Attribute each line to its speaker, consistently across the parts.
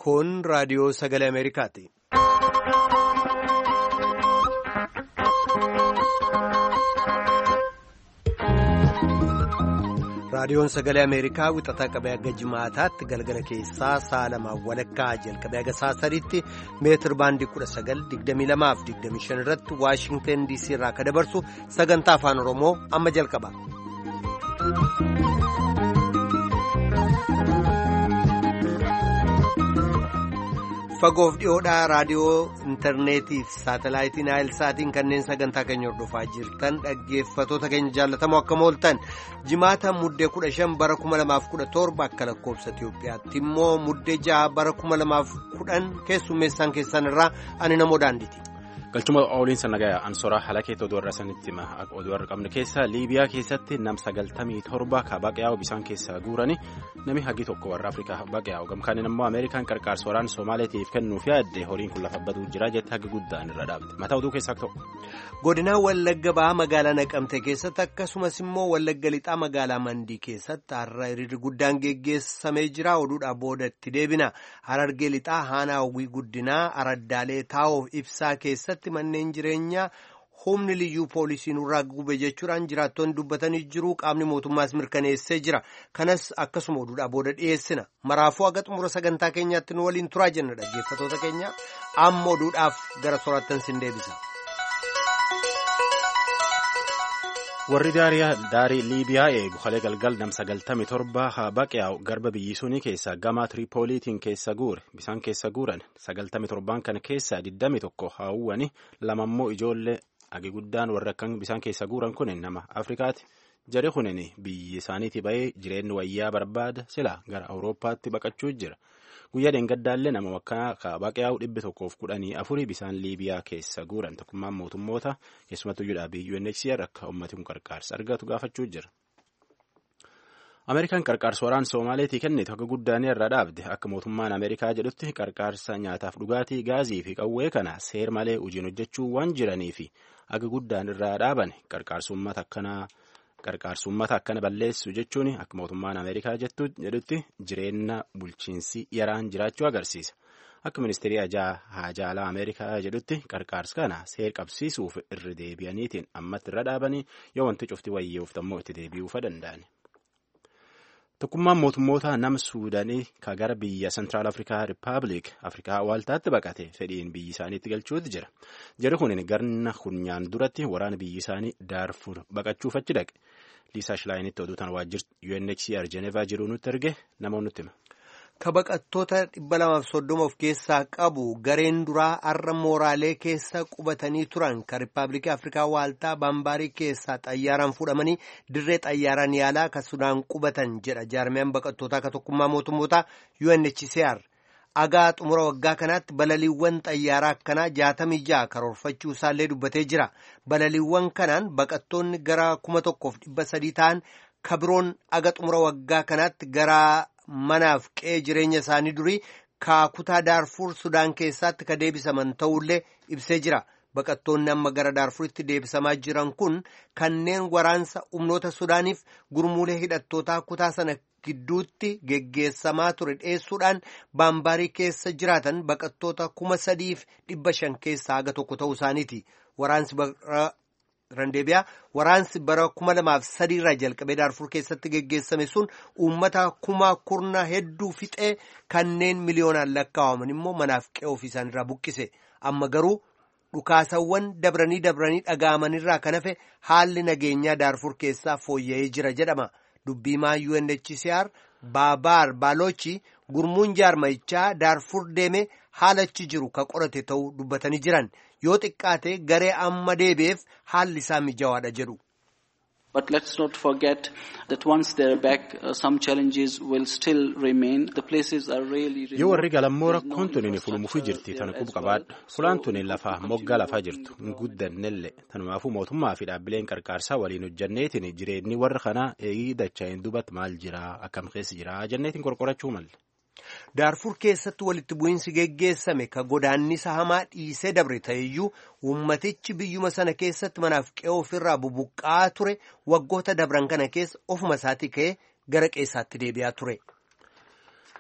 Speaker 1: Kun raadiyoo sagalee Ameerikaati. Raadiyoon sagalee Ameerikaa wixataa qabee hanga jimaataatti galgala keessaa sa'a lamaan walakkaa jalqabee hanga sa'a sadiitti meetir baandii 1922-25 irratti Waashingteen DC irraa akka dabarsu sagantaa afaan Oromoo amma jalqaba. Fagoof dhiyoodhaa raadiyoo intarneetii fi saatalaayitii Naayilsaatiin kanneen sagantaa keenya hordofaa jirtan dhaggeeffatoota keenya jaallatamoo akkam ooltan jimaata muddee 15 bara 2017 akka lakkoobsa Itiyoophiyaatti immoo muddee 6 bara 2010 keessummeessaan keessan irraa ani namoo daandiiti.
Speaker 2: Galchuma ooliinsa nagayaa ansoraa halakeetti oduu warra sanitti hima oduu warra qabne keessa Liibiyaa keessatti nam 97 ka baqaa'u bisaan keessaa guurani nami hagi tokko warra Afrikaa baqaa'u gamkaaniin immoo Ameerikaan qarqaarsa waraana Somaaleetiif kennuuf yaadde horiin kun lafa baduu jira jette hagi guddaan irra dhaabde mataa oduu keessaa ta'u.
Speaker 1: Godinaa Wallagga Bahaa magaalaa Naqamtee keessatti akkasumas immoo Wallagga Lixaa magaalaa Mandii keessatti har'a hiriirri guddaan geggeessamee jira oduudhaa boodatti deebina Harargee Lixaa Haanaa Hawwii Guddinaa Araddaalee Taa'oof Ibsaa keessatti manneen jireenyaa humni liyyuu poolisii nurraa gube jechuudhaan jiraattoonni dubbatanii jiru qaamni mootummaas mirkaneessee jira kanas akkasuma oduudhaa booda dhiyeessina maraafuu haga xumura sagantaa keenyaatti nu waliin turaa jenna dhaggeeffatoota keenya amma oduudhaaf gara soraattan sin deebisa.
Speaker 2: Warri daarii Liibiyaa eegu halee galgal nam 97 haa baqaa'u garba biyyi sunii keessaa gama Tiripooliitiin keessa guure bisaan keessa guuran 97 kana keessaa 21 haawwani lamammoo ijoollee agi guddaan warra akkan bisaan keessa guuran kun nama Afrikaati jedhe kunin biyyi isaaniitii ba'ee jireenyi wayyaa barbaada sila gara Awurooppaatti baqachuu jira. Guyyaa deengaddaallee nama wakkaa ka baqaa'u 114 bisaan Liibiyaa keessa guuran tokkummaan mootummoota keessumattuu dhaabii UNHCR akka ummati kun qarqaarsa argatu gaafachuu jira. Ameerikaan qarqaarsa waraana Somaaleetii kennitu akka guddaanii irra dhaabde akka mootummaan Ameerikaa jedhutti qarqaarsa nyaataaf dhugaatii gaazii fi qawwee kana seer malee hojiin hojjechuu waan jiranii fi akka guddaan irraa dhaaban qarqaarsummaata akkana balleessu jechuun akka mootummaan Ameerikaa jedhutti jireenya bulchiinsi yaraan jiraachuu agarsiisa. Akka ministeerii haajaalaa Ameerikaa jedhutti qarqaarsa kana seer qabsiisuuf irra deebi'aniitiin ammatti irra dhaabanii yoo wanti cufti wayyeef ammoo itti deebi'uufa danda'ani. Tokkummaan mootummoota nama Suudaanii ka gara biyya Sentiraal Afrikaa Rippaabilik Afrikaa waaltaatti baqate fedhiin biyyi isaaniitti galchuutti jira. Jarri kunin garna kunyaan duratti waraana biyyi isaanii Daarfur baqachuuf achi dhaqe. Liisaa Shilaayinitti oduutaan waajjirri UNHCR Jenevaa jiru nutti erge namoonni nutti hima.
Speaker 1: Ka baqattoota 230 of keessaa qabu gareen duraa har'a mooraalee keessa qubatanii turan ka Riippaabilikii Afrikaa Waaltaa Baambaarii keessaa xayyaaraan fuudhamanii dirree xayyaaraan yaalaa ka Sudaan qubatan jedha jaarmiyaan baqattootaa ka tokkummaa mootummootaa UNHCR. Agaa xumura waggaa kanaatti balaliiwwan xayyaaraa akkanaa 66 karoorfachuu isaallee dubbatee jira. Balaliiwwan kanaan baqattoonni gara 1,300 ta'an kabiroon aga xumura waggaa kanaatti gara manaaf qe'ee jireenya isaanii durii kutaa Daarfur Sudaan keessatti ka deebisaman ta'ullee ibsee jira. Baqattoonni amma gara Daarfuritti deebisamaa jiran kun kanneen waraansa humnoota Sudaaniif gurmuulee hidhattootaa kutaa sana gidduutti geggeessamaa ture dheessuudhaan Baambaarii keessa jiraatan baqattoota 3,500 keessaa haga tokko ta'uu isaaniiti. Waraansi bara 2003 irraa jalqabee Daarfur keessatti geggeessame sun uummata 10,000 hedduu fixee kanneen miliyoonaan lakkaa'aman immoo manaaf qe'ee ofii isaaniirraa buqqise. Amma garuu dhukaasawwan dabranii dhaga'amanirraa kan hafe haalli nageenyaa Daarfur keessaa fooyya'ee jira jedhama. Dubbiimaa UNHCR Baabaar Baalochi gurmuun jaarmayichaa Daarfur deeme haalachi jiru ka qorate ta'uu dubbatanii jiran. Yoo xiqqaate garee amma deebi'eef haalli isaa mijawaadha jedhu.
Speaker 3: But let's not forget that once they're back, some challenges will still remain. The places are really
Speaker 2: yoo warri galammoo rakkoon tuni fulumuufii jirti tan qubu qabaadha. Fulaan tuni lafa moggaa lafaa jirtu hin guddannellee tanumaafuu mootummaa fi dhaabbileen qarqaarsaa waliin hojjanneetiin jireenyi warra kanaa eegii dachaayin duubatti maal jira akkam keessa jira jenneetiin qorqorachuu malle.
Speaker 1: Daarfur keessatti walitti bu'iinsi geggeessame ka godaannisa hamaa dhiisee dabre ta'eyyuu ummatichi biyyuma sana keessatti manaaf qe'ee ofirraa bubuqqaa ture waggoota dabran kana keessa ofuma isaatii ka'ee gara qeessaatti deebi'aa ture.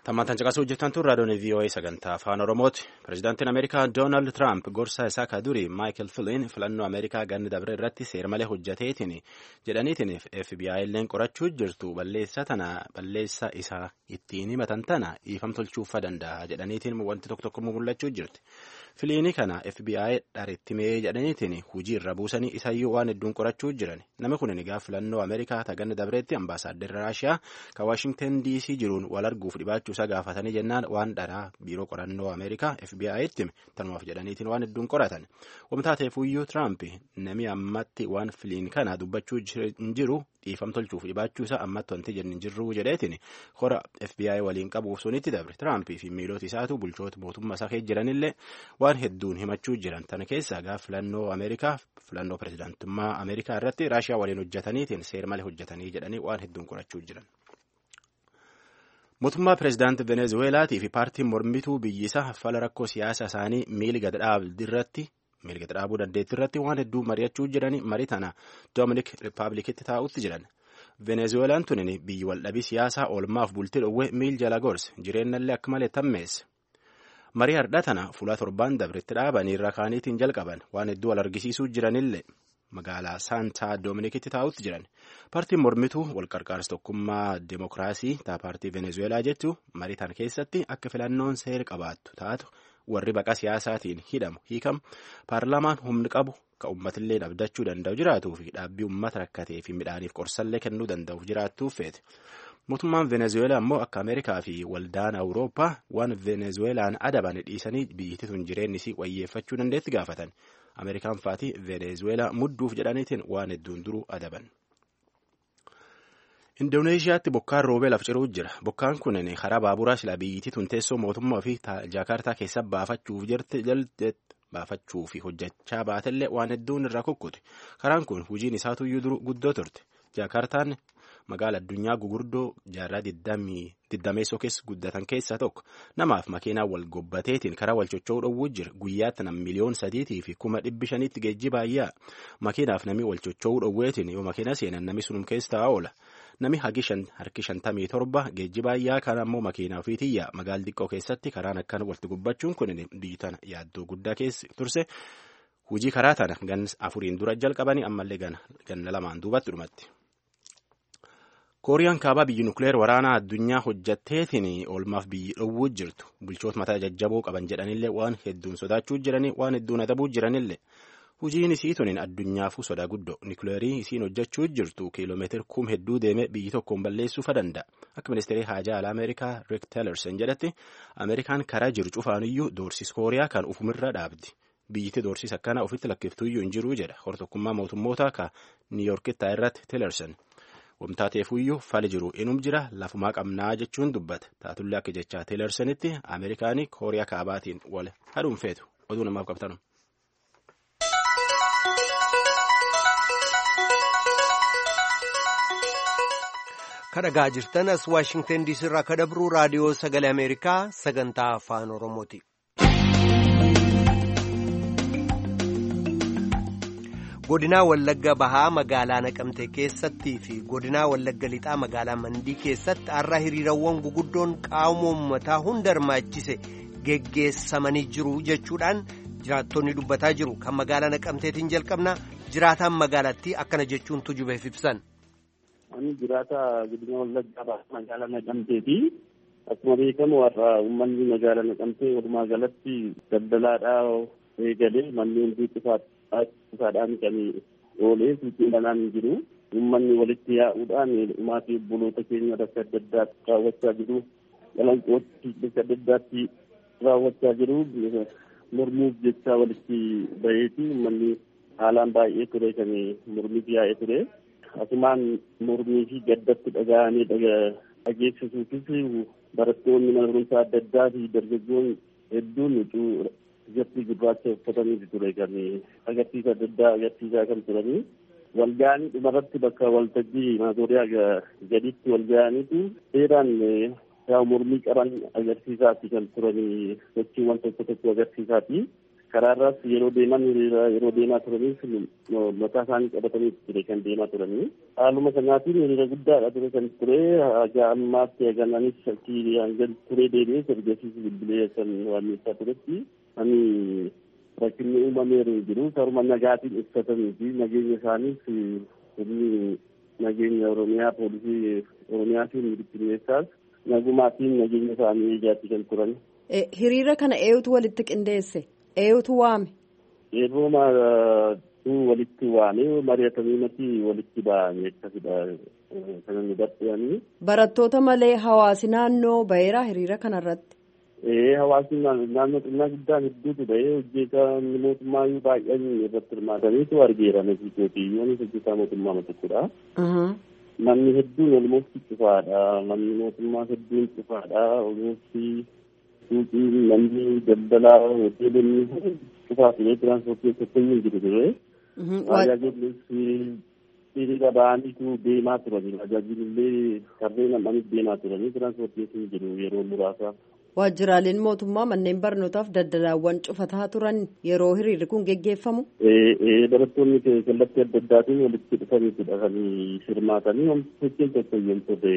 Speaker 2: Tammaantan caqasuu hojjetan tun raadiyoon VOA sagantaa afaan Oromooti. Pireezidaantiin Ameerikaa Doonaald Tiraamp gorsa isaa ka durii Maayikel Flynn filannoo Ameerikaa ganni dabre irratti seera malee hojjeteetiin jedhaniitiin FBI illeen qorachuu jirtu balleessa isaa ittiin himatan tana dhiifama tolchuufa danda'a jedhaniitiin wanti tokko mul'achuu jirti. Filiinii kana FBI dharittimee jedhaniitiin hujii irra buusanii isayyuu waan hedduun qorachuu jiran. Namni kun egaa filannoo Ameerikaa ta ganni dabreetti ambaasaaddarri Raashiyaa ka Waashingtan DC jiruun wal arguuf dhibaachuu isa gaafatanii jennaan waan dharaa biiroo qorannoo Ameerikaa FBI'tti tanumaaf jedhaniitiin waan hedduun qoratan. Wamtaateefuyyuu Tiraamp namni ammatti waan filiin kana dubbachuu hin jiru dhiifama tolchuuf dhibaachuu isaa ammatti wanti jenni hin jirru jedheetiin hora FBI waliin qabuuf sunitti dabre. Tiraamp fi miilota isaatu bulchoota mootummaa isaa keessa jiranillee waan hedduun himachuu jiran tana keessaa gaafa filannoo Ameerikaa filannoo pireezidaantummaa Ameerikaa irratti Raashiyaa waliin hojjetaniitiin seera malee hojjetanii jedhanii waan hedduun qorachuu jiran. Mootummaa pireezidaantii Venezuweelaatii fi paartiin mormituu biyyisaa fala rakkoo siyaasa isaanii miila gad dhaabuu dandeettii irratti waan hedduu mari'achuu jiranii marii tana Doominik Rippaabilikitti taa'utti jiran. Venezuweelaan tunin biyyi waldhabii siyaasaa oolmaaf bultii dhowwee miil jala gorse jireenyallee akka malee tammeesse. Marii hardhaa tana fuula torbaan dabretti dhaabanii irra kaaniitiin jalqaban waan hedduu wal argisiisuu jiranillee magaalaa Saantaa Doominikitti taa'utti jiran. Paartiin mormituu wal qarqaarsa tokkummaa Dimookiraasii taa paartii Venezuweelaa jettu marii tana keessatti akka filannoon seera qabaattu taatu warri baqa siyaasaatiin hiikamu paarlaamaan humni qabu ka uummatillee abdachuu danda'u jiraatuu fi dhaabbii uummata rakkatee fi midhaaniif qorsallee kennuu danda'uuf jiraattuuf feete. Mootummaan Venezuweelaa immoo akka Ameerikaa fi waldaan Awurooppaa waan Venezuweelaan adaban dhiisanii biyyittii tun jireenyi isii wayyeeffachuu dandeetti gaafatan. Ameerikaan faatii Venezuweelaa mudduuf jedhaniitiin waan hedduun duruu adaban. Indooneeshiyaatti bokkaan roobee laf ciruu jira. Bokkaan kun karaa baaburaa silaa biyyittii tun teessoo mootummaa fi Jaakaartaa keessa baafachuu fi hojjechaa baatellee waan hedduun irraa kukkuti. Karaan kun hojiin isaatuyyuu duru guddoo turte. Jaakaartaan magaala addunyaa gugurdoo jaarraa 20 keessa guddatan keessaa tokko. Namaaf makiinaa wal gobbateetiin karaa wal chocho'uu dhowwuu jira. Guyyaatti nam miliyoon 3 fi 500,000 geejjiba ayyaa. Makiinaaf namni wal chocho'uu dhowweetiin yoo makiina seenan namni sunum keessa taa'aa oola. Nami harki 57 geejjiba ayyaa kan ammoo makiinaa ofiitiyyaa magaala xiqqoo keessatti karaan akkan walitti gubbachuun kun biyyi tana yaaddoo guddaa keessa turse. Hujii karaa tana gan 4 dura jalqabanii ammallee ganna 2 duubatti dhumatti. Kooriyaan kaabaa biyyi nukleer waraanaa addunyaa hojjatteetiin oolmaaf biyyi dhowwuu jirtu. Bulchoota mataa jajjaboo qaban jedhanillee waan hedduun sodaachuu jiranii waan hedduun adabuu jiranillee. Hojiin isii tunin addunyaafuu sodaa guddoo nukleerii isiin hojjechuu jirtu kiiloomeetira 1,000 hedduu deemee biyyi tokkoon balleessuu danda'a. Akka ministeerii haajaa alaa Ameerikaa Rick Tillerson jedhatti Ameerikaan karaa jiru cufaanuyyuu doorsis Kooriyaa kan ufumirra dhaabdi. Biyyittii doorsis akkana ofitti lakkiftuyyuu hin jiruu jedha. Hortokkummaa mootummoota ka Niiyorkitti irratti Tillerson. Wamtaateefuyyuu fali jiru inum jira lafumaa qabnaa jechuun dubbata. Taatullee akka jechaa Tillersonitti Ameerikaanii Kooriyaa kaabaatiin wal hadhuunfeetu. Oduu namaaf qabtanu.
Speaker 1: Kadhagaa jirtan as Waashingtan DC irraa kadabruu raadiyoo sagalee Ameerikaa sagantaa afaan Oromooti. Godinaa Wallagga Bahaa magaalaa Naqamtee keessattii fi godinaa Wallagga Lixaa magaalaa Mandii keessatti har'a hiriirawwan guguddoon qaama uummataa hunda hirmaachise geggeessamanii jiru jechuudhaan jiraattonni dubbataa jiru. Kan magaalaa Naqamteetiin jalqabna jiraataan magaalattii akkana jechuun tujubeef ibsan.
Speaker 4: Ani jiraata godina Wallagga Bahaa magaalaa Naqamteeti. Akkuma beekamu warra uummanni magaalaa Naqamtee walumaa galatti daldalaadhaa eegalee manneen biqiltootadhaan kan oolee fiixinaan jiru. Uummanni walitti yaa'uudhaan maatii obboloota keenya bakka adda addaatti raawwachaa jiru. Dhalanqootti bakka adda addaatti raawwachaa jiru. Mormuuf jecha walitti baheeti uummanni haalaan baay'ee ture kan mormiif yaa'ee ture. Asumaan mormii fi gaddatti dhaga'anii dhageessisuufis barattoonni mana barumsaa adda addaa fi dargaggoon hedduun ijatti gurraacha uffatanii ture kan agarsiisa adda addaa agarsiisaa kan turanii. Walga'anii dhumarratti bakka waltajjii maazooriyaa gaditti walga'aniitu seeraan mormii qaban agarsiisaati kan turanii sochiiwwan tokko agarsiisaati. karaarraas yeroo deeman yeroo deemaa turaniif mataa isaanii qabatanii ture kan deemaa turanii. Haaluma sanaatiin hiriira guddaadha ture kan ture haga ammaatti hagananis shakkii hanga ture deebi'ee ergasiis bilbilee kan waamneessaa turetti ani rakkinni uumameeru jiru karuma nagaatiin ibsatanii fi nageenya isaaniif humni nageenya Oromiyaa poolisii Oromiyaa fi mirkaneessaas nagumaatiin nageenya isaanii eegaatti kan turan.
Speaker 5: Hiriira kana eenyutu walitti qindeesse? Eenyutu waame?
Speaker 4: Yeroo walitti waame mari'atanii walitti ba'anii akkasidha kan nu dadhabanii.
Speaker 5: Barattoota malee hawaasi naannoo baheera hiriira kanarratti?
Speaker 4: Hawaasni naannoo xinnaa guddaan hedduutu bahee hojjetaa mootummaa baay'een irratti hirmaataniitu argeera nasiitootiyyoonis hojjetaa mootummaa tokkodha. Manni hedduun olmoofti cufaadha. Manni mootummaa hedduun cufaadha. Olmoofti suuqiin manni daldalaa hoteelonni cufaa ture tiraanspoortii tokkoyyuu jiru ture. Tajaajilli hiriira ba'aniitu deemaa turani. Tajaajilillee kanneen ammanis deemaa turanii tiraanspoortiin jiru yeroo muraasa.
Speaker 5: Waajjiraaleen mootummaa manneen barnootaaf daldalaawwan cufataa turan yeroo hiriirri kun geggeeffamu.
Speaker 4: Barattoonni kallattii adda addaatiin walitti dhufaniitudha kan hirmaatanii hojii tokkoyyuu ture.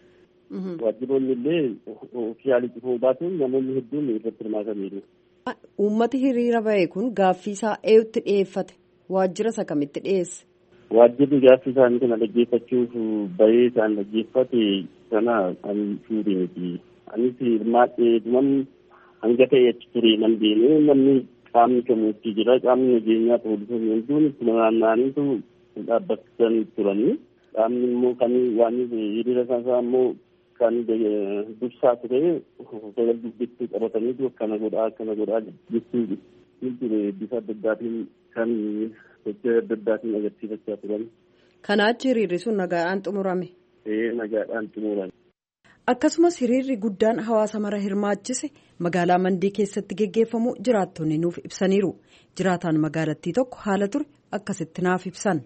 Speaker 4: Waajjiroonni illee ofiyaalii cufuu baatuun namoonni hedduun irratti hirmaataniiru.
Speaker 5: Uummati hiriira bahe kun gaaffii isaa eenyutti dhiyeeffate? Waajjira isa kamitti dhiyeesse?
Speaker 4: Waajjirri gaaffii isaanii kana dhaggeeffachuuf bahee isaan dhaggeeffate sana kan fuudhe miti. Anis hirmaadhee dhuman hanga ta'e achi ture nan deemee namni qaamni kamuutti jira qaamni nageenyaa poolisoonni hedduun ittuma naanna'aniitu dhaabbatan turanii qaamni immoo kan waan hiriira isaa immoo kan dursaa ture sagal dubbittuu qabataniitu akkana godhaa jechuu ture bifa adda addaatiin kan sochii adda addaatiin agarsiifachaa turan.
Speaker 5: Kanaachi hiriirri sun nagaadhaan xumurame?
Speaker 4: Nagaadhaan xumurame.
Speaker 5: Akkasumas hiriirri guddaan hawaasa mara hirmaachise magaalaa Mandii keessatti geggeeffamu jiraattonni nuuf ibsaniiru. Jiraataan magaalattii tokko haala ture akkasitti naaf ibsan.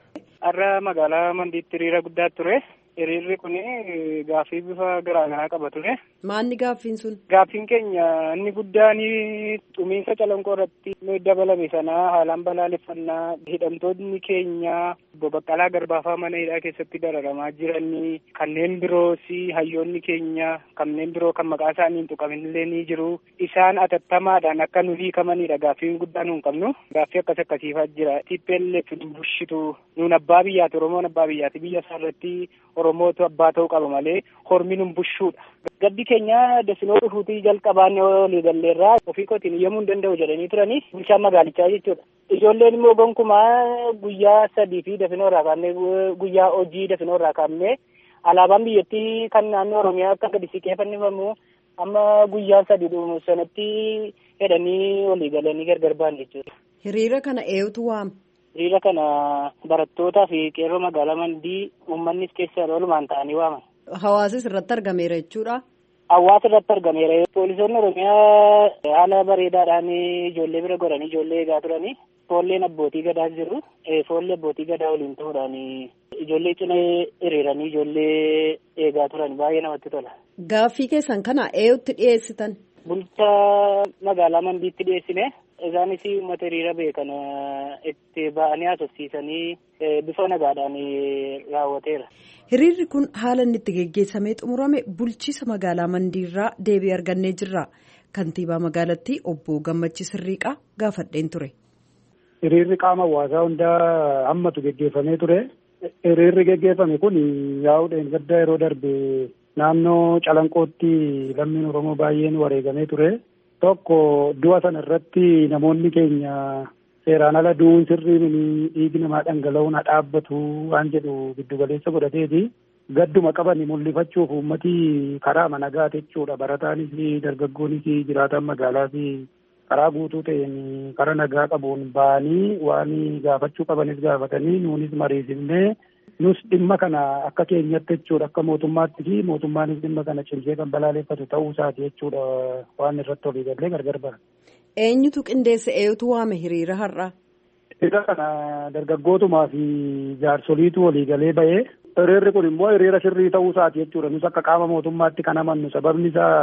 Speaker 6: Har'a magaalaa Mandiitti hiriira guddaa ture. Hiriirri kun gaaffii bifa garaagaraa qaba ture.
Speaker 5: Maanni gaaffiin sun?
Speaker 6: Gaaffiin keenya inni guddaan xumiinsa calanqoo irratti dabalame sanaa haalaan balaaleffannaa hidhamtoonni keenya Baqqalaa Garbaafaa mana hidhaa keessatti dararamaa jiranii kanneen biroos hayyoonni keenya kanneen biroo kan maqaa isaanii hin tuqaminillee ni jiru. Isaan atattamaadhaan akka nu hiikamanidha gaaffiin guddaan nu hin qabnu. Gaaffii akkasiifaa jira. TPLF nu bushitu nuun abbaa biyyaati Oromoon abbaa biyyaati biyya isaa irratti Oromootu abbaa ta'uu qaba malee hormi nu bushuudha. Gaddi keenya dafinoo dhufuutii jalqabaan olii galleerraa ofii kootiin iyyamuu hin danda'u jedhanii turanii bulchaan magaalichaa jechuudha. Ijoolleen immoo gonkumaa guyyaa 3 fi dafinoo irraa kaafnee guyyaa hojii dafinoo irraa kaafnee alaabaan biyyattii kan naannoo Oromiyaa akka gadi siqeeffannifamu amma guyyaa 3 sanatti hedhanii olii galanii gargar ba'an jechuudha.
Speaker 5: Hiriira kana eenyutu waame?
Speaker 6: Hiriira kana barattootaa fi qeerroo magaalaa Mandii uummannis keessa oolumaan ta'anii waaman.
Speaker 5: Hawaasis irratti argameera jechuudha.
Speaker 6: Hawaasa irratti argameera. Poolisoonni Oromiyaa haala bareedaadhaan ijoollee bira goranii ijoollee eegaa turanii. Foolleen abbootii gadaa jiru. Foollee abbootii gadaa waliin ta'uudhaan ijoollee cina hiriiranii ijoollee eegaa turan baay'ee namatti tola.
Speaker 5: Gaaffii keessan kana eenyutti dhiyeessitan?
Speaker 6: Bulchaa magaalaa Mandiitti dhiyeessine. Isaanis uummata hiriira beekan itti ba'anii haasofsiisanii bifa nagaadhaan raawwateera.
Speaker 5: Hiriirri kun haala inni itti geggeessamee xumurame bulchiisa magaalaa Mandiirraa deebii argannee jirra. Kantiibaa magaalattii obbo Gammachii Sirriiqaa gaafadheen ture.
Speaker 7: Hiriirri qaama hawaasaa hundaa hammatu geggeeffamee ture. Hiriirri geggeeffame kun yaa'uudhaan gadda yeroo darbe naannoo Calanqootti lammiin Oromoo baay'een wareegamee ture. Tokko du'a sana irratti namoonni keenya seeraan ala du'uun sirrii dhiigi namaa dhangala'uun haa dhaabbatu waan jedhu giddu galeessa godhateeti. Gadduma qaban mul'ifachuuf uummatii karaa nagaa jechuudha. Barataanis dargaggoonis jiraataan magaalaas karaa guutuu ta'een karaa nagaa qabuun ba'anii waan gaafachuu qabanis gaafatanii nuunis mariisifnee nus dhimma kana akka keenyatti jechuudha akka mootummaatti fi mootummaanis dhimma kana cimsee kan balaaleffatu ta'uu isaati jechuudha waan irratti olii gallee gargar bara.
Speaker 5: Eenyutu qindeesse eenyutu waame hiriira har'aa?
Speaker 7: Hiriira kana dargaggootumaa fi jaarsoliitu walii galee bahee hiriirri kun immoo hiriira sirrii ta'uu isaati jechuudha nus akka qaama mootummaatti kan amannu sababni isaa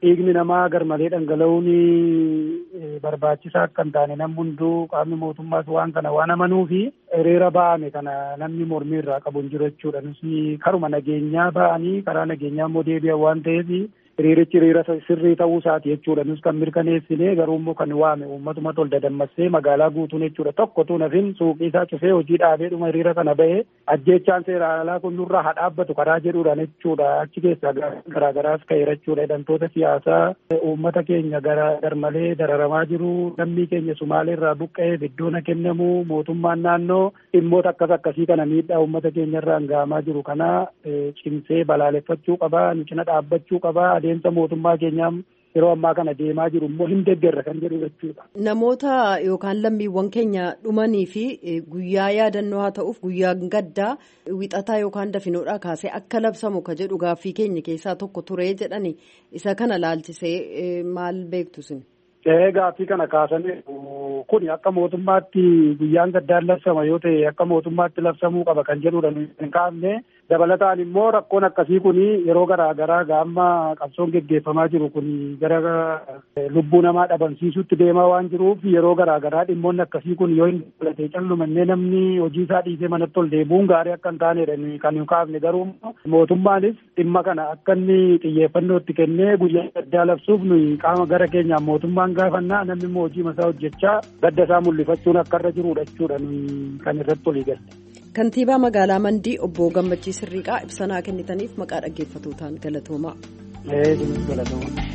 Speaker 7: dhiigni namaa garmalee dhangala'uun barbaachisaa akka hin taane namni hunduu qaamni mootummaas waan kana waan amanuu fi hiriira ba'ame kana namni mormii irraa qabu hin jiru jechuudha. Nus karuma nageenyaa ba'anii karaa nageenyaa immoo deebi'an waan ta'eef hiriirichi hiriira sirrii ta'uu isaati jechuudha. Nus kan mirkaneessine garuu immoo kan waame uummatuma tol dadammassee magaalaa guutuun jechuudha. Tokko tuun hafin suuqii isaa cufee hojii dhaabeedhuma hiriira kana ba'ee ajjeechaan seeraan alaa kun nurraa haa dhaabbatu karaa jedhuudhaan jechuudha. Achi keessaa garaagaraas ka'eera jechuudha. Hidhamtoota siyaasaa uummata keenya garmalee dararamaa jiru. Lammii keenya Sumaalee irraa buqqa'eef iddoon kennamu mootummaan naannoo dhimmoota akkasii kana miidhaa uummata keenya irraan gahamaa jiru kana cimsee balaaleffachuu qaba. Nu cina dhaabbachuu qaba. Adeemsa mootummaa keenyaa yeroo ammaa kana deemaa jiru immoo hin deeggarra kan jedhu jechuudha.
Speaker 5: Namoota yookaan lammiiwwan keenya dhumanii fi guyyaa yaadannoo haa ta'uuf guyyaa gaddaa wixataa yookaan dafinoodhaa kaasee akka labsamu ka jedhu gaaffii keenya keessaa tokko ture jedhani isa kana laalchisee maal beektu sin?
Speaker 7: Gaaffii kana kaasanii kun akka mootummaatti guyyaan gaddaan labsama yoo ta'e akka mootummaatti labsamuu qaba kan jedhudha hin kaafne. Dabalataan immoo rakkoon akkasii kun yeroo garaagaraa gaamma qabsoon geggeeffamaa jiru kun gara lubbuu namaa dhabamsiisutti deemaa waan jiruuf yeroo garaagaraa dhimmoonni akkasii kun yoo hin dabalatee callumannee namni hojii isaa dhiisee manatti ol deebi'uun gaarii akka hin taanedha kan hin kaafne. Garuu mootummaanis dhimma kana akka inni xiyyeeffannoo itti kennee guyyaa gaddaa labsuuf nuyi qaama gara keenyaan mootummaan gaafannaa namni immoo hojii masaa hojjechaa gadda isaa mul'ifachuun akka irra jirudha jechuudha kan irratti olii galle.
Speaker 5: Kantiibaa magaalaa Mandii obbo Gammachiis Hirriiqaa ibsanaa kennitaniif maqaa dhaggeeffatootaan galatoomaa.
Speaker 7: Galatoomaa.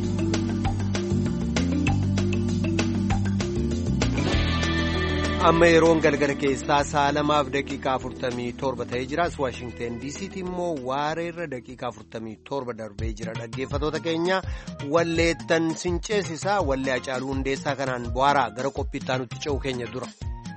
Speaker 1: Amma yeroon galgala keessaa 2:47 ta'ee jira. Waashingteen DC'tti immoo waareerra daqiiqaa 47 darbee jira. Dhaggeeffatoota keenya walleettan sinceesisaa wallee Hacaaluu Hundeessaa kanaan bu'aaraa gara qophiittaa nutti ce'u keenya dura.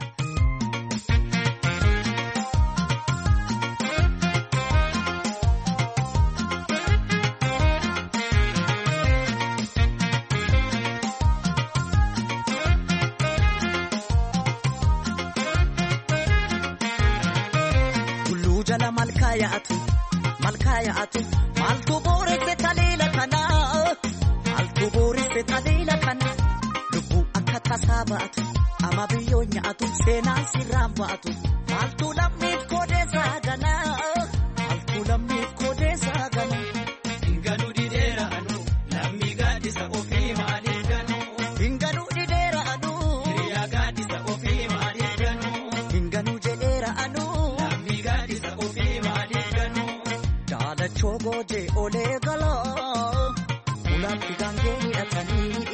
Speaker 8: Malkaaya'atu maaltu booresse taleela kana maaltu booresse taleela kana lubbuu akka tasaa ba'atu ama biyyoo nyaatu seenaan sirraan ba'atu maaltu lammiif koodeessaa gana maaltu lammiif koodeessaa gana. Hinganuu dhideera anuu lammii gaaddisa ofii maaliif ganuu. Hinganuu dhideera anuu hiriyaa gaaddisa ofii maaliif ganuu. Hinganuu jedheera anuu lammii gaaddisa ofii maaliif ganuu. Chogoje ole galo ulatti gangee hidhatanii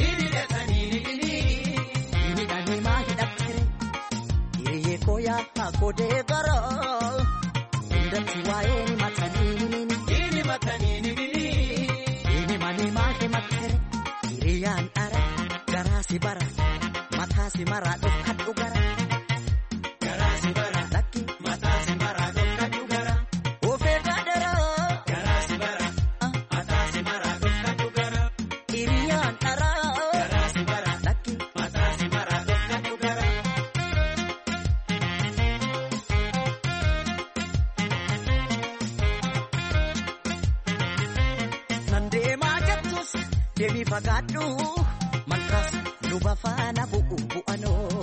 Speaker 8: inni dhanii maa hidhattire hiriyyee kooyaa haa godee gara hundatti waa'ee ni matanii inni manii maa himattire hiriyyaan dhara garaasi bara mataasi maraa dhokadhu gara garaasi bara lakki mataasi maraa dhokadhu gara. Deemi fagaadhu malkaas luba faana bu'an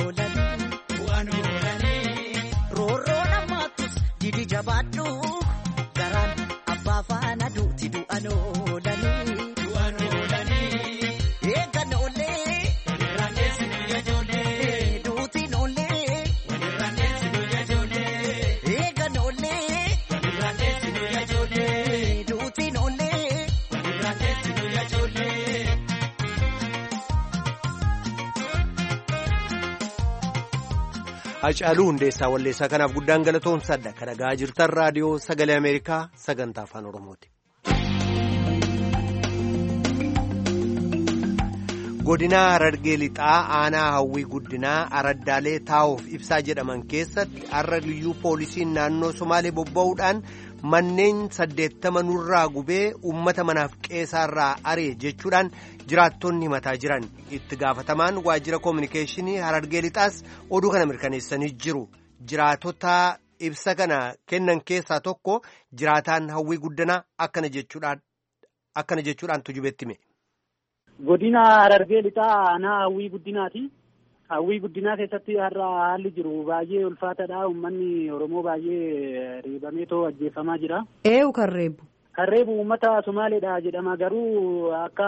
Speaker 8: oolanii roorroo namaatus didi jabaadhu garaan abbaa faana duuti du'an oolanii eegan oolee walirraan deessinu yaajoolee duutiin oolee walirraan deessinu yaajoolee eegan oolee walirraan deessinu yaajoolee duutiin oolee walirraan deessinu yaajoolee.
Speaker 1: Hacaaluu Hundeessaa walleessaa kanaaf guddaan galatoomsadha. Kan dhaggeeffachaa jirtan raadiyoo Sagalee Ameerikaa sagantaa afaan Oromooti. Godina Harargee Lixaa aanaa hawwii guddinaa araddaalee taa'uuf ibsaa jedhaman keessatti har'a liyyuu poolisiin naannoo Somaalee bobba'uudhaan manneen 80 nurraa gubee uummata manaaf qeessaarraa ari'e jechuudhaan jiraattonni himataa jiran. Itti gaafatamaan waajjira koominikeeshinii Harargee Lixaas oduu kana mirkaneessanii jiru. Jiraatota ibsa kana kennan keessaa tokko jiraataan hawwii guddinaa akkana jechuudhaan akkana jechuudhaan tujubetti hime.
Speaker 7: Godina Harargee lixaa aanaa hawwii guddinaati. Hawwii guddinaa keessatti har'a haalli jiru baay'ee ulfaataadha. Uummanni Oromoo baay'ee reebameetoo ajjeefamaa jira.
Speaker 5: Kan reebu?
Speaker 7: Kan reebu uummata Somaaleedha jedhama. Garuu akka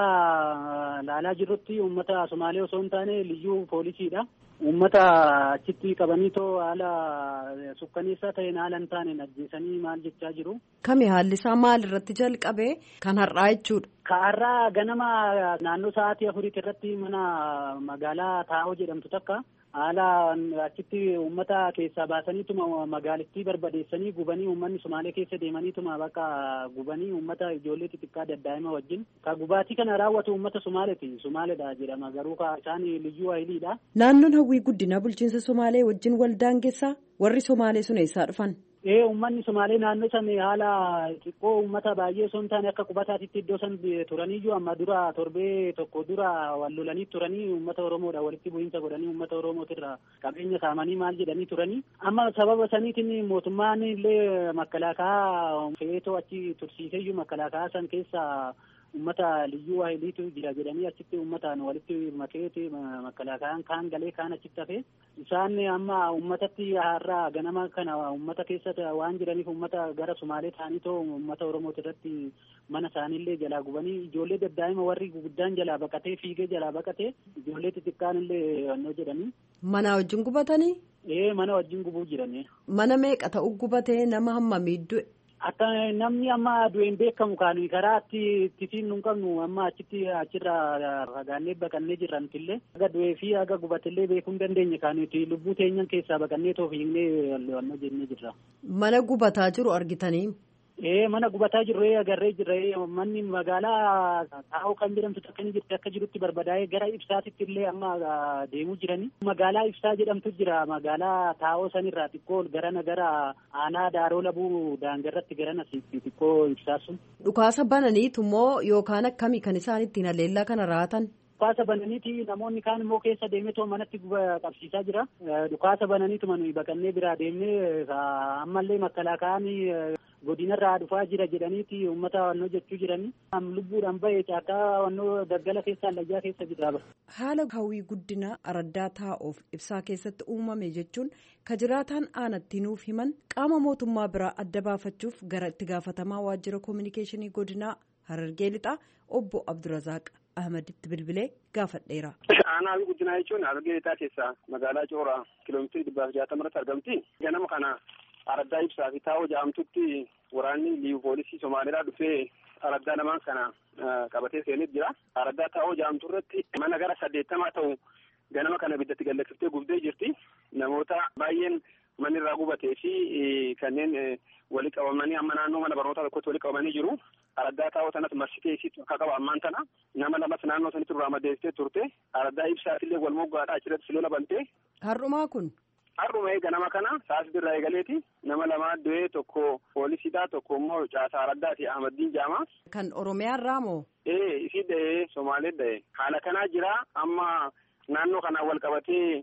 Speaker 7: laalaa jirrutti uummata Somaalee osoo hin taane liyyuu poolisiidha. Uummata achitti qabaniitoo haala sukkaneessaa ta'een haala hin taaneen ajjeesanii maal jechaa jiru.
Speaker 5: Kami haalli isaa maal irratti jalqabe kan har'aa jechuudha?
Speaker 7: Ka har'aa ganama naannoo sa'aatii 4 irratti mana magaalaa Taa'oo jedhamtu takka haala achitti uummata keessaa baasaniituma magaalittii barbadeessanii gubanii uummanni Somaalee keessa deemaniituma bakka gubanii uummata ijoollee xixiqqaa daddaa'ima wajjin. Ka gubaatii kana raawwatu uummata Somaaleeti. Somaaleedha jedhama garuu ka isaan liyyuu hayiliidha.
Speaker 5: Naannoon hawwii guddinaa bulchiinsa Somaalee wajjin waldaangeessaa warri Somaalee sun eessaa dhufan?
Speaker 7: Uummanni Somaalee naannoo san haala xiqqoo uummata baay'ee osoo hin taane akka qubataatitti iddoo san turaniyyuu amma dura torbee tokko dura wal lolanii turanii uummata Oromoodha walitti bu'iinsa godhanii uummata Oromootirra qabeenya saamanii maal jedhanii turanii amma sababa saniitiin mootummaan illee makkalaakaa feetoo achi tursiiseyyuu makkalaakaa san keessa uummata liyyuu hayiliitu jira jedhanii achitti uummataan walitti makeeti makkalaakaan kaan galee kaan achitti hafe isaan amma uummatatti har'a ganama kana uummata keessa waan jiraniif uummata gara Somaalee ta'aniitoo uummata Oromooti irratti mana isaaniillee jalaa gubanii ijoollee daddaa'ima warri guguddaan jalaa baqatee fiigee jalaa baqatee ijoollee xixiqqaan illee wannoo jedhanii.
Speaker 5: Mana wajjin gubatanii?
Speaker 7: Mana wajjin gubuu jiranii.
Speaker 5: Mana meeqa ta'u gubatee nama hammamii du'e?
Speaker 7: Akka namni amma du'een beekamu kaanu karaa ittiin nu qabnu amma achirraa fagaannee baqannee jirran illee aga du'ee fi aga gubatillee beekuu hin dandeenye kaanuti lubbuu teenyan keessaa baqannee toofiignee wannoo jennee jirra.
Speaker 5: Mana gubataa jiru argitanii?
Speaker 7: Mana gubataa jirree agarree jirree manni magaalaa Taa'oo kan jedhamtu takka ni jirti akka jirutti barbadaa'ee gara ibsaatitti illee amma deemuu jiranii. Magaalaa ibsaa jedhamtu jira magaalaa Taa'oo sanirraa xiqqoo gara aanaa Daaroo Labuu daangarratti garana xiqqoo ibsaa sun.
Speaker 5: Dhukaasa bananiitu moo yookaan akkamii kan isaan ittiin haleellaa kana raatan?
Speaker 7: Dhukaasa bananiiti namoonni kaan immoo keessa deemetoo manatti qabsiisaa jira. Dhukaasa bananiitu nuyi baqannee biraa deemnee ammallee makkalaakaan godinarraa dhufaa jira jedhaniiti uummata wannoo jechuu jiranii. Lubbuudhaan bahee caakaa wannoo daggala keessa allayyaa keessa jira.
Speaker 5: Haala hawwii guddinaa araddaa Taa'oof ibsaa keessatti uumame jechuun ka jiraataan aanatti nuuf himan qaama mootummaa biraa adda baafachuuf gara itti gaafatamaa waajjira koominikeeshinii godinaa Harargee lixaa obbo Abdurazaaq Ahmaditti bilbilee gaafadheera.
Speaker 9: Aanaa guddinaa jechuun Harargee lixaa keessaa magaalaa Cooraa kiiloomeetirii 160 irratti argamti. Ganama kana araddaa ibsaa fi Taa'oo jedhamtutti waraanni liivu poolisii Somaaliidhaa dhufee araddaa lamaan kana qabatee seenet jira. Araddaa Taa'oo jedhamtu irratti mana gara 80 ta'u ganama kana ibiddatti gallaksiftee gubdee jirti. Namoota baay'een manni irraa gubatee fi kanneen walii qabamanii amma naannoo mana barnootaa tokkotti walii qabamanii jiru. Araddaa Taa'oo sanas marsitee isiitu akka qaba ammaan tana nama lamas naannoo sanitti irraa madeessitee turte. Araddaa ibsaatillee wal moggaadhaa achirratti silola bantee.
Speaker 5: Har'umaa kun?
Speaker 9: Har'uma ganama kana saasii irraa eegaleeti nama lamaa du'ee tokko poolisiidha tokko immoo caasaa araddaati Ahmadiin Jaamaa.
Speaker 5: Kan Oromiyaa irraa moo?
Speaker 9: Isii da'ee Somaalee da'ee haala kanaa jira amma naannoo kanaan wal qabatee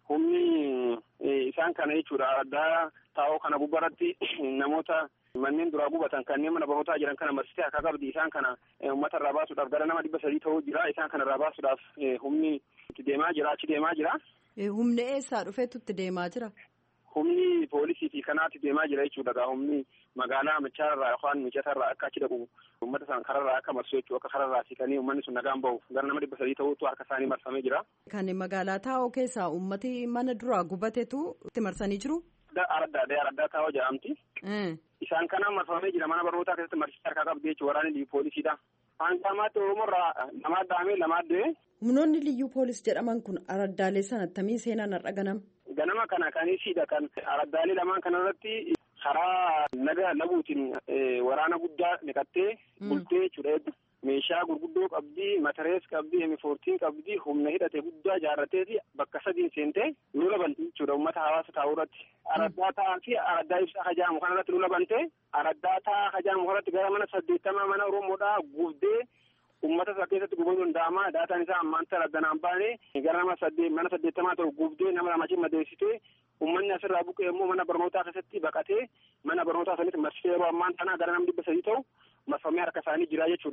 Speaker 9: humni isaan kana jechuudha araddaa Taa'oo kana gubbaratti namoota manneen duraa gubatan kanneen mana barnootaa jiran kana marsitee akka qabdi isaan kana uummata irraa baasuudhaaf gara nama 300 ta'uu jira isaan kana irraa baasuudhaaf humni itti deemaa jira achi deemaa jira.
Speaker 5: Humni eessaa dhufeetu itti deemaa jira?
Speaker 9: Humni poolisii fi kanaatti deemaa jira jechuudha. Humni magaalaa Machaarraa yookaan Mijatarraa akka achi dhaqu uummata isaan kararraa akka marsu jechuudha. Akka kararraa siqanii uummanni sun nagaan bahu gara nama 300 ta'utu harka isaanii marfamee jira.
Speaker 5: Kan magaalaa Taa'oo keessaa uummati mana duraa gubatetu itti marsanii jiru?
Speaker 9: Araddaa Taa'oo jedhamti. Isaan kana marfamee jira mana barnootaa keessatti marsitee harkaa qabdi jechuudha waraanni liyyuu poolisiidha. Aangaamaatti Oromoorraa namaa dhahamee lamaa du'e.
Speaker 5: Humnoonni liyyuu poolis jedhaman kun araddaalee sana attamii seenaan har'a ganama?
Speaker 9: Ganama kana kaniisiidha kan araddaalee lamaan kanarratti karaa naga labuutiin waraana guddaa naqattee bultee jechuudha. Meeshaa gurguddoo qabdi, matarees qabdi, M14 qabdi, humna hidhate guddaa jaarrateeti bakka sadiin seentee lola banti jechuudha uummata hawaasa Taa'oo irratti. Araddaa Taa'aa fi araddaa ibsaa hajaamu kanarratti lola bantee araddaa Taa'aa hajaamu kanarratti gara mana 80 mana Oromoodhaa gubdee uummata isaa keessatti gubamuu danda'ama. Daataan isaa ammaan tana ganaan baane gara mana 80 ta'u gubdee nama lamachi madeessitee uummanni asirraa buqqee immoo mana barnootaa keessatti baqatee mana barnootaa sanitti marsitee yeroo ammaan tana gara nama 300 ta'u marfamee harka isaanii jira jechuudha.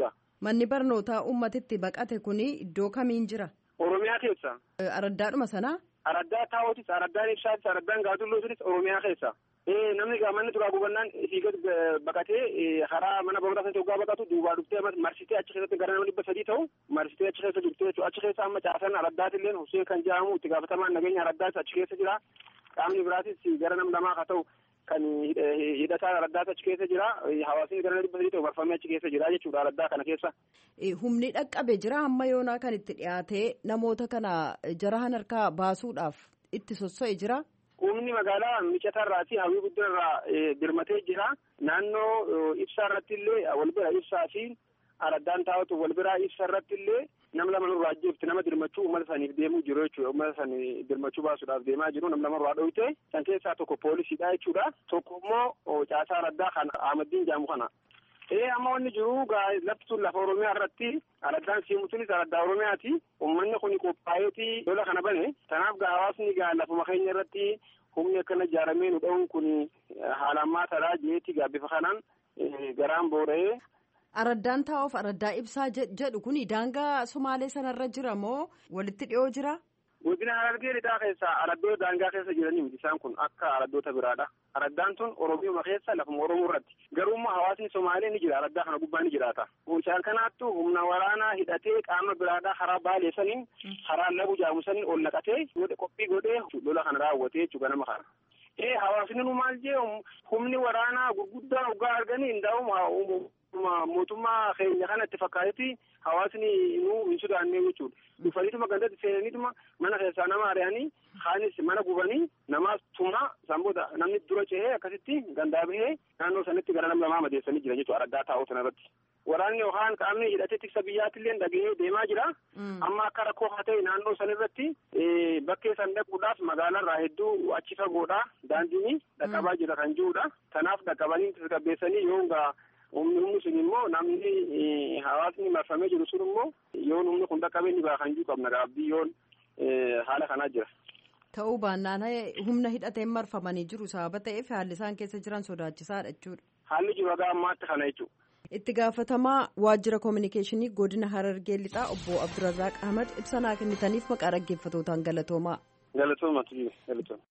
Speaker 5: Manni barnootaa uummatitti baqate kuni iddoo kamiin jira?
Speaker 9: Oromiyaa keessa.
Speaker 5: Araddaadhuma sanaa?
Speaker 9: Araddaa Taawootis, Araddaan Ibsaatis, Araddaan Gaatullootis Oromiyaa keessa. Namni manni duraa gubannaan fiigat baqatee karaa mana barumsaa keessatti waggaa baqatu duubaa dhuftee marsitee achi keessatti gara nama 300 ta'u marsitee achi keessa jirtu jechuudha. Achi keessa amma caasaan Araddaatillee Hussein kan jedhamu itti gaafatamaan nageenya Araddaas achi keessa jira. Qaamni biraatis gara nama lamaa haa ta'u kan hidhataa Araddaas achi keessa jira. Hawaasni gara nama 300 ta'u marfamee achi keessa jira jechuudha Araddaa kana keessa.
Speaker 5: Humni dhaqqabe jira hamma yoonaa kan itti dhiyaatee namoota kana jarahan harkaa baasuudhaaf itti sosso'e jira.
Speaker 9: Humni magaalaa micatarraa fi hawwii guddaarraa birmatee jira. Naannoo ibsaa irratti illee wal bira ibsaa fi Araddaan Taawootu wal biraa ibsa irratti illee nama lama nurraa jirti nama dirmachuu uummata saniif deemuu jiru jechuudha. Uummata sanii dirmachuu baasuudhaaf deemaa jiru nama nurraa dhoyte. San keessaa tokko poolisiidha jechuudha. Tokko immoo caasaa Araddaa kana Ahmaddiin jedhamu kana. Amma wanni jiru lafti sun lafa Oromiyaa irratti Araddaan siimutunis Araddaa Oromiyaati. Uummanni kun qophaa'eeti lola kana bane. Kanaaf hawaasni lafuma keenya irratti humni akkana ijaaramee nu dha'uun kun haala ammaataadha jeetti bifa kanaan garaan boora'ee.
Speaker 5: Araddaan Taawoof Araddaa Ibsaa jedhu kun daangaa Somaalee sanarra jira moo walitti dhiyoo jira?
Speaker 9: Godina Harargee lixaa keessa araddoo daangaa keessa jiranii miti isaan kun akka araddoota biraadha. Araddaan tun Oromiyaa keessa lafuma Oromoo irratti. Garuummaa hawaasni Somaalee ni jira araddaa kana gubbaa ni jiraata. Isaan kanaattu humna waraanaa hidhatee qaama biraadhaa karaa Baalee saniin karaa Labu Jaamu saniin ol naqatee qophii godhee lola kana raawwatee jechuudha nama kana. Hawaasni nu maal jee humni waraanaa gurguddaa hoggaa arganii hundaa'u mootummaa keenya kana itti fakkaatetti hawaasni nu hin sodaannee jechuudha. Dhufaniituma gandatti seenaniituma mana keessaa nama ari'anii kaanis mana gubanii namaaf tuma samboota namni dura cehee akkasitti gandaa bahee naannoo sanitti gara nama lamaa madeessanii jira jechuudha Araddaa Taawoo sanarratti. Waraanni yookaan qaamni hidhatee tiksa biyyaattillee dhagahee deemaa jira. Amma akka rakkoo haa ta'e naannoo sanirratti bakkee san dhaquudhaaf magaalaarraa hedduu achi fagoodha daandiin dhaqqabaa jira kan jirudha. Kanaaf dhaqqabanii tasgabbeessanii yoo humni sun immoo namni hawaasni marfamee jiru sun immoo yoon humni kun dhaqqabee ni kan jiru qabna gaabbii yoon haala kanaa jira.
Speaker 5: Ta'uu baannaan humna hidhateen marfamanii jiru sababa ta'eef haalli isaan keessa jiran sodaachisaadha jechuudha.
Speaker 9: Haalli jiru haga ammaatti kana jechuudha.
Speaker 5: Itti gaafatamaa waajjira koominikeeshinii godina Harargee lixaa obbo Abdurrazaaq Ahmad ibsa naa kennitaniif maqaa dhaggeeffatootaan galatoomaa.
Speaker 9: Galatooma galatooma.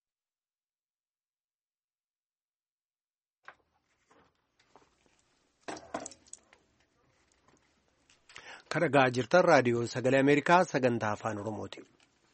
Speaker 1: Kan dhagaa jirtan raadiyoo sagalee Ameerikaa sagantaa afaan Oromooti.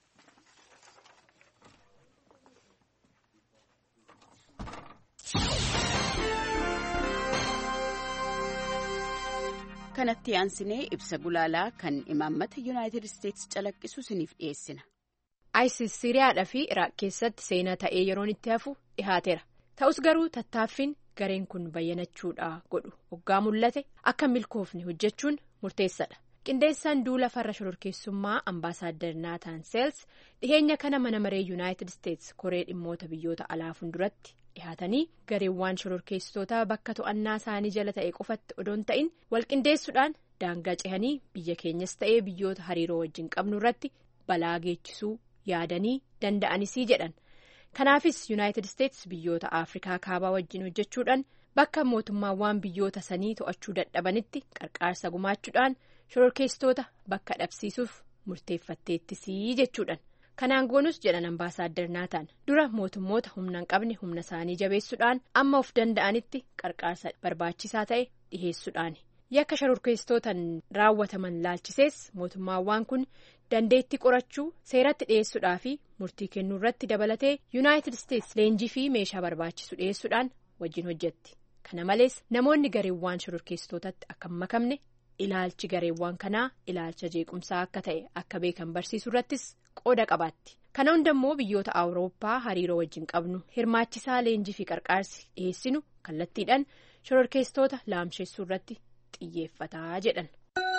Speaker 10: Kanatti aansinee ibsa gulaalaa kan imaammata Yuunaayitid Isteetsi calaqqisu isiniif dhiyeessina.
Speaker 11: ISIS Siriyaadhaa fi Iraaq keessatti seenaa ta'ee yeroon itti hafu dhihaateera. Ta'us garuu tattaaffiin gareen kun bayyanachuudhaa godhu hoggaa mul'ate akka milkoofne hojjechuun murteessaadha. Qindeessaan duula farra shororkeessummaa ambaasaaddar Naataan Seels dhiheenya kana mana maree Yuunaayitid Isteetsi koree dhimmoota biyyoota alaa fuulduratti dhihaatanii gareewwan shororkeessitootaa bakka to'annaa isaanii jala ta'e qofatti odoon ta'in walqindeessuudhaan daangaa cehanii biyya keenyas ta'ee biyyoota hariiroo wajjin qabnu irratti balaa geechisuu yaadanii danda'anisii jedhan. Kanaafis Yuunaayitid Isteetsi biyyoota Afrikaa kaabaa wajjin hojjechuudhaan bakka mootummaawwan biyyoota sanii to'achuu dadhabanitti qarqaarsa gumaachuudhaan shororkeessitoota bakka dhabsiisuuf murteeffatteettisii jechuudhaan. Kanaan goonus jedhan ambaasaaddar Naataan dura mootummoota humna hin qabne humna isaanii jabeessuudhaan amma of danda'anitti qarqaarsa barbaachisaa ta'e dhiheessuudhaani. Yakka shororkeessitootaan raawwataman laalchisees mootummaawwan kun dandeettii qorachuu seeratti dhiyeessuudhaa fi murtii kennuu irratti dabalatee Yuunaayitid Isteetsi leenjii fi meeshaa barbaachisu dhiyeessuudhaan wajjin hojjetti. Kana malees namoonni gareewwan shororkeessitootatti akka hin makamne ilaalchi gareewwan kanaa ilaalcha jeequmsaa akka ta'e akka beekan barsiisuu irrattis qooda qabaatti. Kana hundammoo biyyoota Awurooppaa hariiroo wajjin qabnu hirmaachisaa leenjii fi qarqaarsi dhiyeessinu kallattiidhaan shororkeessitoota laamsheessuu irratti xiyyeeffataa jedhan.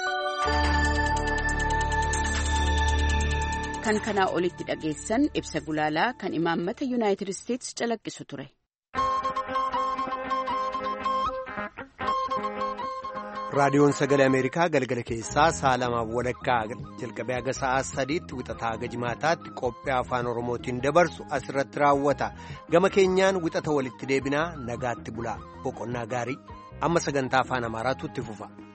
Speaker 10: Kan kanaa olitti dhageessan ibsa gulaalaa kan imaammata Yuunaayitid Isteetsi calaqqisu ture.
Speaker 1: raadiyoon sagalee ameerikaa galgala keessaa sa'a 2 walakkaa jalqabee haga sa'a 3tti wixataa haga jimaataatti qophii afaan oromootiin dabarsu asirratti raawwata gama keenyaan wixata walitti deebinaa nagaatti bulaa boqonnaa gaarii amma sagantaa afaan amaaraatu itti fufa.